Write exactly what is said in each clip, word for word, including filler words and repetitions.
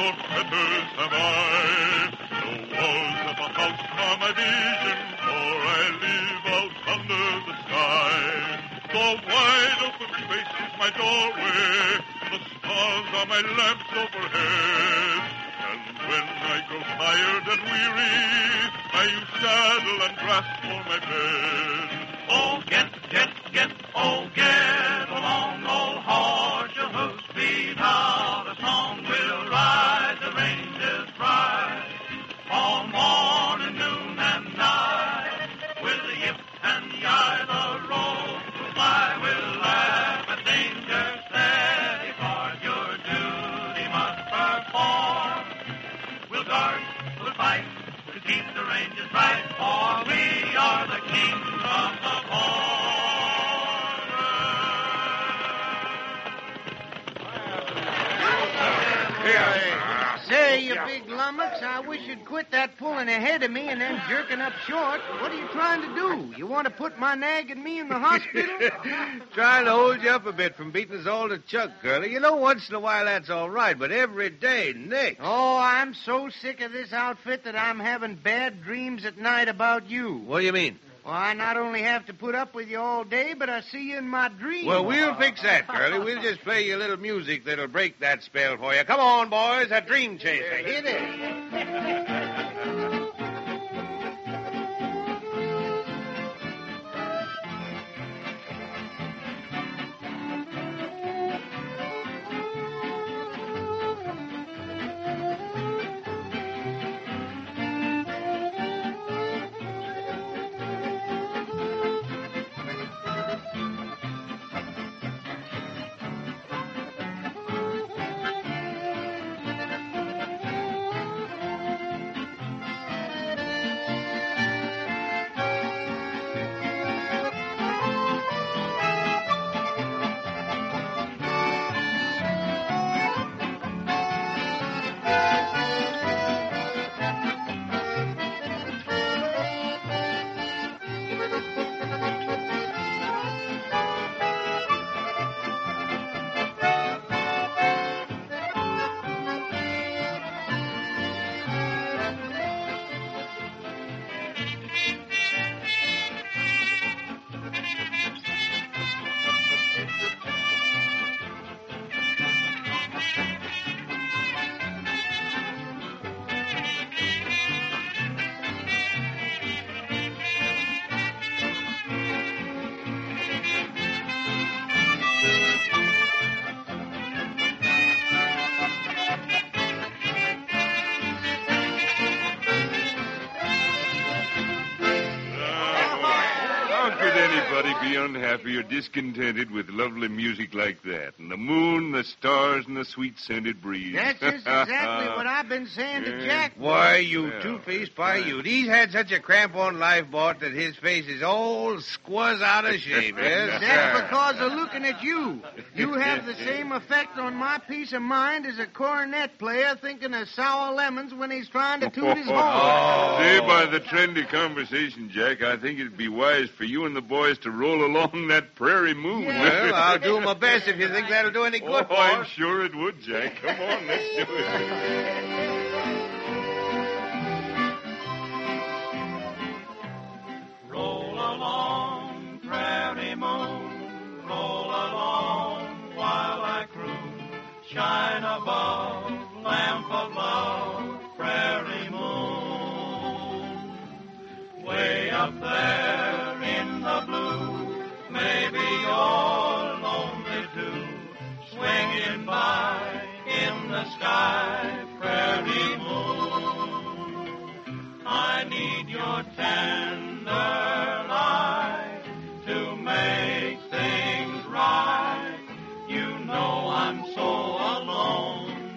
or fetters have I. No walls of a house are my vision, for I live out under the sky. The wide open space is my doorway, the stars are my lamps overhead. And when I grow tired and weary, I use saddle and grass for my bed. Oh, get, get, get, oh, get along, old horse, your hoofs beat out, a song will ride, the range is bright, all morning, noon, and night, with the yip and the eye, the road will fly, will laugh at danger steady, for your duty must perform, we'll guard, we'll fight, to keep the ranges bright, for we are the kings of the Say, you big lummox, I wish you'd quit that pulling ahead of me and then jerking up short. What are you trying to do? You want to put my nag and me in the hospital? Trying to hold you up a bit from beating us all to chuck, Curly. You know, once in a while that's all right, but every day, Nick. Oh, I'm so sick of this outfit that I'm having bad dreams at night about you. What do you mean? Well, I not only have to put up with you all day, but I see you in my dreams. Well, we'll fix that, Curly. We'll just play you a little music that'll break that spell for you. Come on, boys, a dream chaser. Hit it. Be unhappy or discontented with lovely music like that. And the moon, the stars, and the sweet-scented breeze. That's just exactly what I've been saying to Jack. Why, you Well, two-faced Paiute. He's had such a cramp on life, Bart, that his face is all squaz out of shape. Yes, That's sir. because of looking at you. You have the same effect on my peace of mind as a cornet player thinking of sour lemons when he's trying to toot his horn. Oh. Say, by the trendy conversation, Jack, I think it'd be wise for you and the boys to roll along that prairie moon. Well, I'll do my best if you think that'll do any good, Oh, I'm Bart. sure it would, Jack. Come on, let's do it. Roll along, prairie moon, roll along while I croon. Shine above, lamp of love, prairie moon. Way up there in the blue, maybe you're lonely too. Swinging by in the sky, prairie moon. I need your tender light to make things right. You know I'm so alone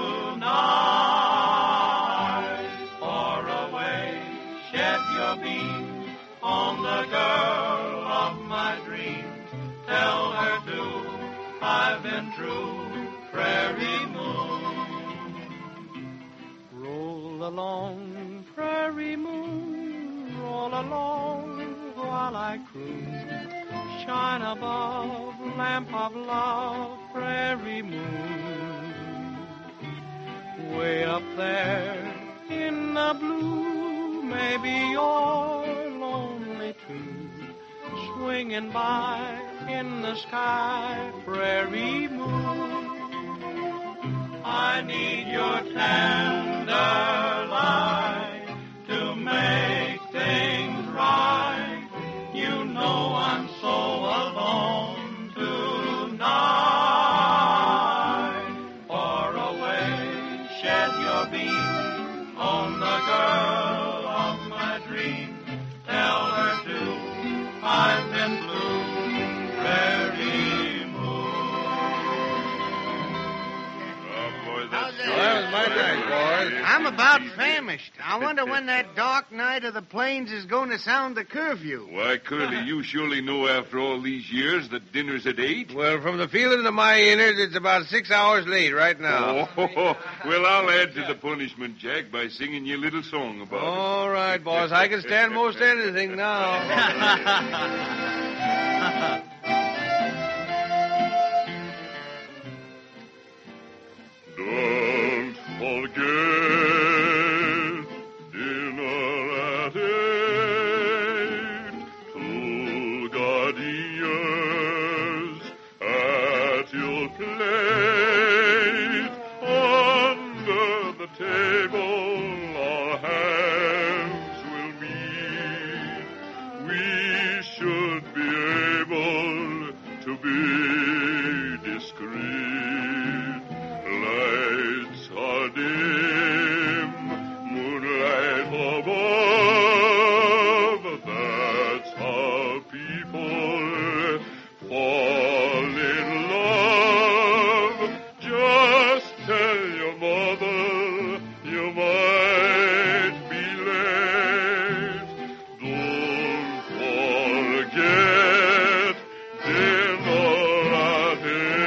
tonight. Far away, shed your beams on the girl of my dreams. Tell her to, I've been true, prairie moon. Roll along, prairie moon, roll along while I croon. Shine above, lamp of love, prairie moon. Way up there in the blue, maybe you're lonely too. Swinging by in the sky, prairie moon. I need your tender light to make things right. You know I'm so alone tonight. Far away, shed your beam on the girl of my dreams. Tell her to I've been blue, prairie How's that? Well, that was my night, boys. I'm about famished. I wonder when that dark night of the plains is going to sound the curfew. Why, Curly, you surely know after all these years that dinner's at eight? Well, from the feeling of my innards, it's about six hours late right now. Oh, well, I'll add to the punishment, Jack, by singing you a little song about All right, boss. I can stand most anything now. Don't forget dinner at eight. Two gardenias at your plate. Under the table our hands will meet. We should be able to be discreet. Lights are dim, moonlight above. That's how people fall in love. Just tell your mother you might be late. Don't forget dinner at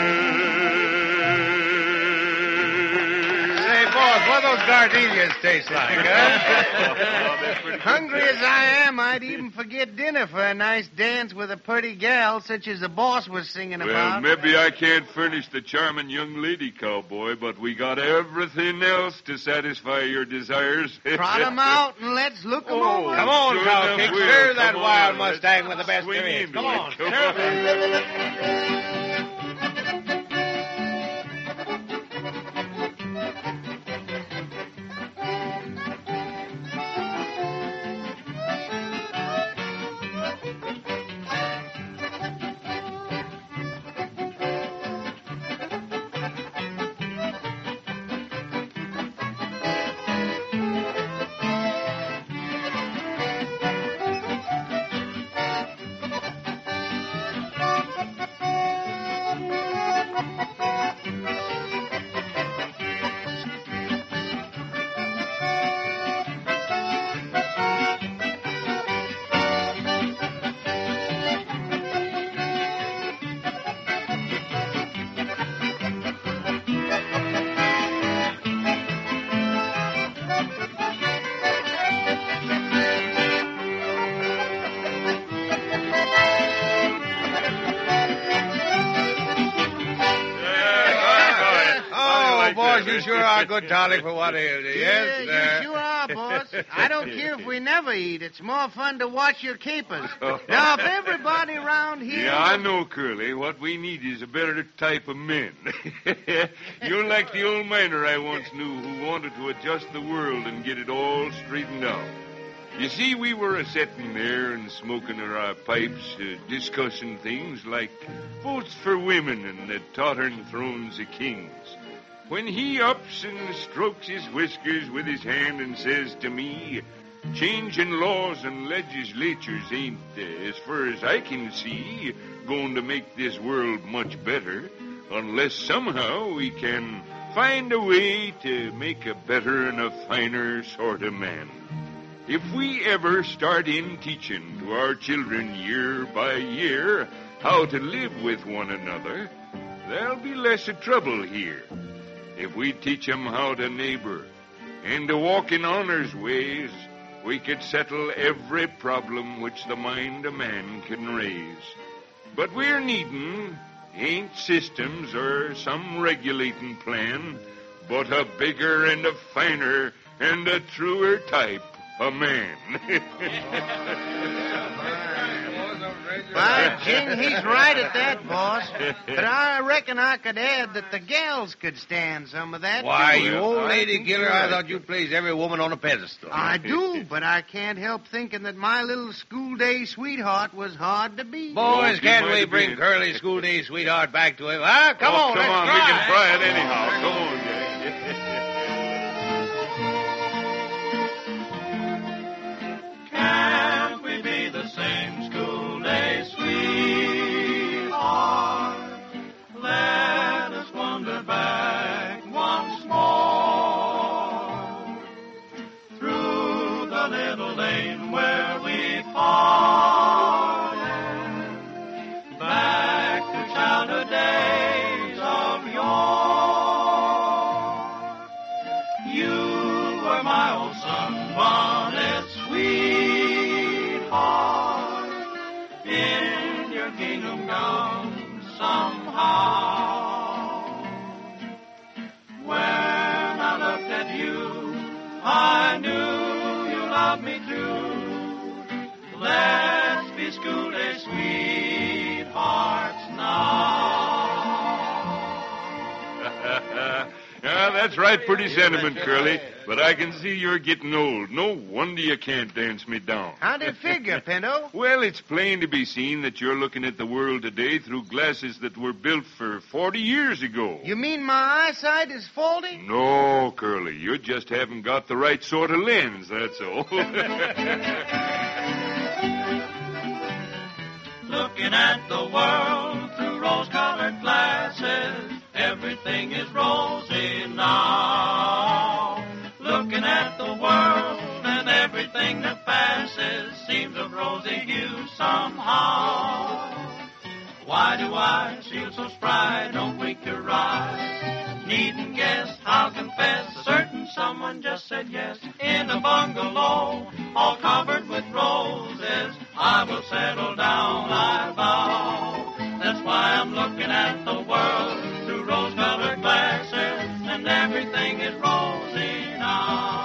eight. Say, boss, what those gardenias taste like, huh? Hungry as I am, I'd even forget dinner for a nice dance with a pretty gal such as the boss was singing Well, about. maybe I can't furnish the charming young lady, cowboy, but we got everything else to satisfy your desires. Trot 'em out and let's look 'em Oh, over. Come on, Sure cow enough kick. will. Stir that Come wild on, Mustang let's with the best swing there is. into Come it. on, Come stir on. Oh, boss, you sure are good tonic for what ails you. Yes, yeah, sir. you sure are, boss. I don't care if we never eat. It's more fun to watch your capers. Now, if everybody around here... Yeah, I know, Curly. What we need is a better type of men. You're like the old miner I once knew who wanted to adjust the world and get it all straightened out. You see, we were a sitting there and smoking our pipes, uh, discussing things like votes for women and the tottering thrones of kings. When he ups and strokes his whiskers with his hand and says to me, changing laws and legislatures ain't, uh, as far as I can see, going to make this world much better unless somehow we can find a way to make a better and a finer sort of man. If we ever start in teaching to our children year by year how to live with one another, there'll be less of trouble here. If we teach 'em how to neighbor and to walk in honor's ways, we could settle every problem which the mind of man can raise. But we're needin' ain't systems or some regulating plan, but a bigger and a finer and a truer type of man. By Jing, he's right at that, boss. But I reckon I could add that the gals could stand some of that. Why, too. you old lady killer, I thought you placed every woman on a pedestal. I do, but I can't help thinking that my little school day sweetheart was hard to beat. Boys, you can't might we have bring been. Curly's school day sweetheart back to him? Huh? Come Oh, on, come let's on, try. we can try it anyhow. Come on, guys. Can't we be the same school day sweetheart? Let us wander back once more through the little lane where we parted, back to childhood days of yore. You were my old sunbonnet sweetheart, in your gingham gown somehow. When I looked at you, I knew you loved me too. Let's be school day sweethearts now. Yeah, that's right, pretty sentiment, Curly. But I can see you're getting old. No wonder you can't dance me down. How'd it figure, Pinto? Well, it's plain to be seen that you're looking at the world today through glasses that were built for forty years ago. You mean my eyesight is faulty? No, Curly, you just haven't got the right sort of lens, that's all. Looking at the world through rose-colored glasses, everything is rosy now. Looking at the world and everything that passes seems of rosy hue somehow. Why do I feel so spry? Don't wink your eyes. Needn't guess, I'll confess, a certain someone just said yes. In a bungalow, all covered with roses, I will settle down, I vow. That's why I'm looking at the world through rose-colored glasses, and everything is rosy now.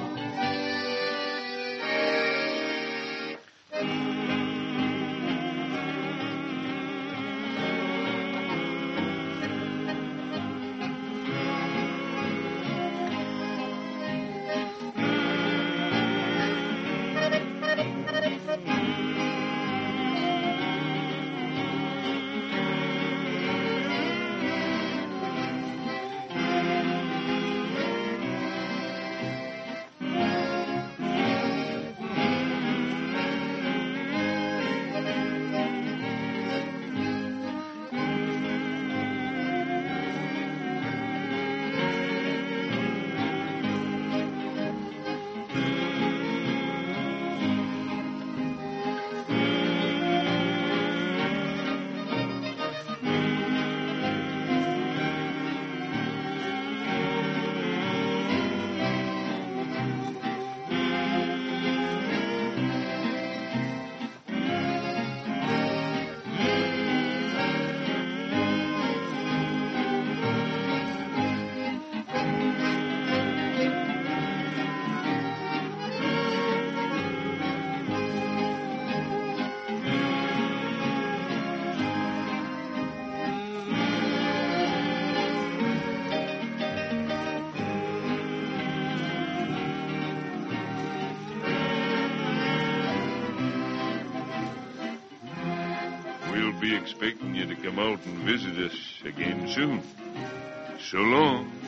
We'll be expecting you to come out and visit us again soon. So long.